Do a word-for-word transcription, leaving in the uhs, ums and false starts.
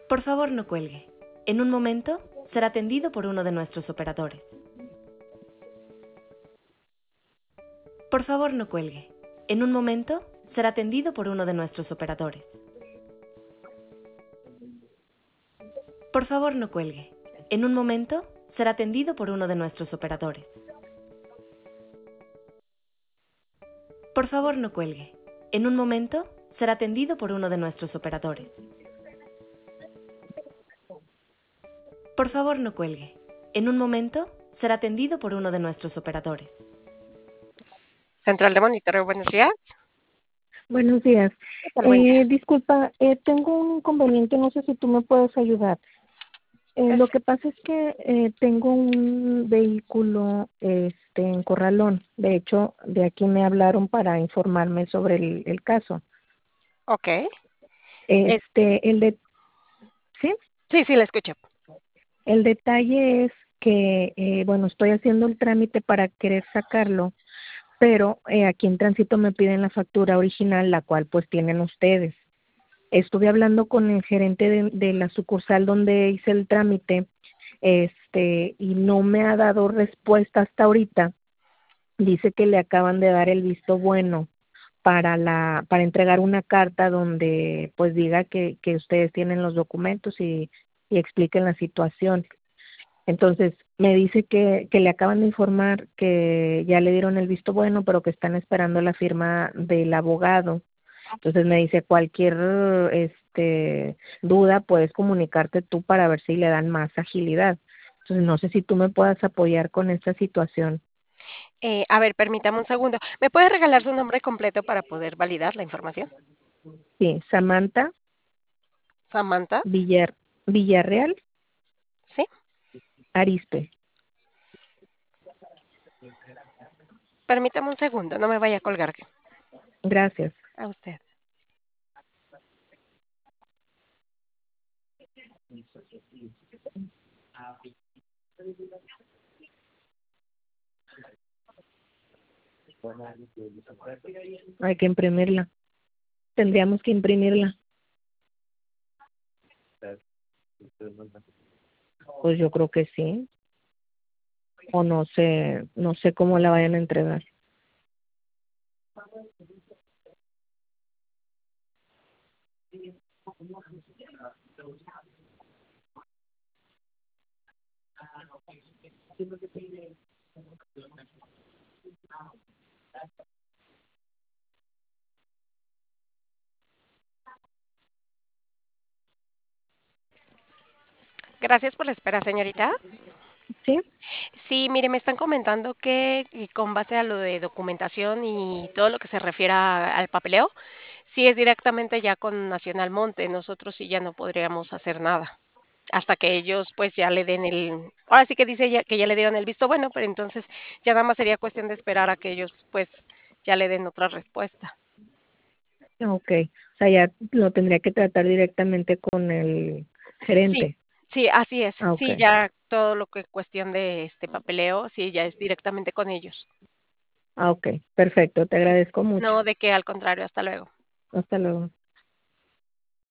Por favor, no cuelgue. En un momento será atendido por uno de nuestros operadores. Por favor, no cuelgue. En un momento será atendido por uno de nuestros operadores. Por favor, no cuelgue. En un momento será atendido por uno de nuestros operadores. Por favor, no cuelgue. En un momento será atendido por uno de nuestros operadores. Por favor, no cuelgue. En un momento será atendido por uno de nuestros operadores. Central de Monitoreo, buenos días. Buenos días. ¿Qué tal? Buen Eh, día. disculpa, eh, tengo un inconveniente, no sé si tú me puedes ayudar. Eh, lo Es- que pasa es que eh, tengo un vehículo este, en Corralón. De hecho, de aquí me hablaron para informarme sobre el, el caso. ok. Es- Este, el de, ¿sí? sí, sí, la escucho. El detalle es que, eh, bueno, estoy haciendo el trámite para querer sacarlo, pero eh, aquí en tránsito me piden la factura original, la cual pues tienen ustedes. Estuve hablando con el gerente de, de la sucursal donde hice el trámite, este, y no me ha dado respuesta hasta ahorita. Dice que le acaban de dar el visto bueno para la, para entregar una carta donde pues diga que, que ustedes tienen los documentos y, y expliquen la situación. Entonces, me dice que, que le acaban de informar que ya le dieron el visto bueno, pero que están esperando la firma del abogado. Entonces me dice, cualquier este duda puedes comunicarte tú para ver si le dan más agilidad. Entonces no sé si tú me puedas apoyar con esta situación. Eh, a ver, permítame un segundo. ¿Me puede regalar su nombre completo para poder validar la información? Sí, Samantha Samantha, Villar, Villarreal ¿sí? Arispe. Permítame un segundo, no me vaya a colgar. Gracias. A usted. Hay que imprimirla. Tendríamos que imprimirla. Pues yo creo que sí. O no sé, no sé cómo la vayan a entregar. Gracias por la espera, señorita. ¿Sí? Sí, mire, me están comentando que y con base a lo de documentación y todo lo que se refiera al papeleo, sí es directamente ya con Nacional Monte. Nosotros sí ya no podríamos hacer nada hasta que ellos pues ya le den el, ahora sí que dice ya, que ya le dieron el visto bueno, pero entonces ya nada más sería cuestión de esperar a que ellos pues ya le den otra respuesta. Ok. O sea, ya lo tendría que tratar directamente con el Sí, gerente. sí, así es. Ah, ok. Sí, ya todo lo que cuestión de este papeleo, sí, ya es directamente con ellos. Ah, ok. Perfecto. Te agradezco mucho. No, de que al contrario, hasta luego. Hasta luego.